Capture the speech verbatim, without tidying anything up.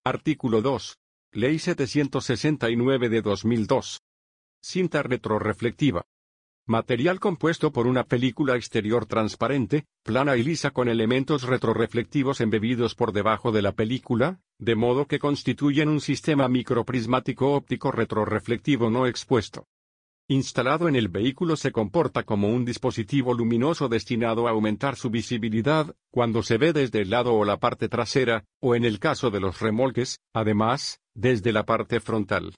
Artículo dos. Ley setecientos sesenta y nueve de dos mil dos. Cinta retroreflectiva. Material compuesto por una película exterior transparente, plana y lisa con elementos retroreflectivos embebidos por debajo de la película, de modo que constituyen un sistema microprismático óptico retroreflectivo no expuesto. Instalado en el vehículo se comporta como un dispositivo luminoso destinado a aumentar su visibilidad, cuando se ve desde el lado o la parte trasera, o en el caso de los remolques, además, desde la parte frontal.